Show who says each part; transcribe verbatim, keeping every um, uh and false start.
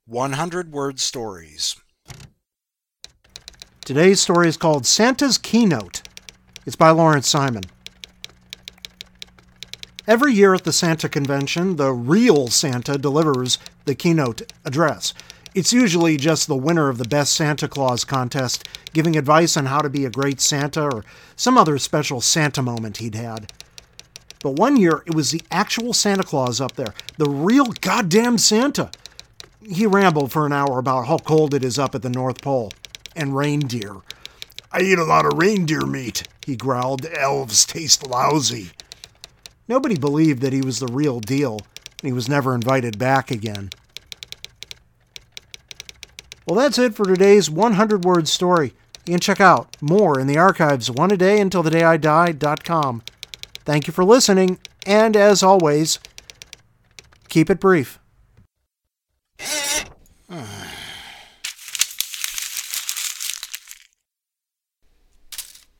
Speaker 1: one hundred word stories.
Speaker 2: Today's story is called Santa's Keynote. It's by Lawrence Simon. Every year at the Santa convention, the real Santa delivers the keynote address. It's usually just the winner of the Best Santa Claus contest giving advice on how to be a great Santa or some other special Santa moment he'd had. But one year, it was the actual Santa Claus up there, the real goddamn Santa. He rambled for an hour about how cold it is up at the North Pole, and reindeer. "I eat a lot of reindeer meat," he growled. "Elves taste lousy." Nobody believed that he was the real deal, and he was never invited back again. Well, that's it for today's one hundred word story. You can check out more in the archives one a day until the day I die dot com. Thank you for listening, and as always, keep it brief.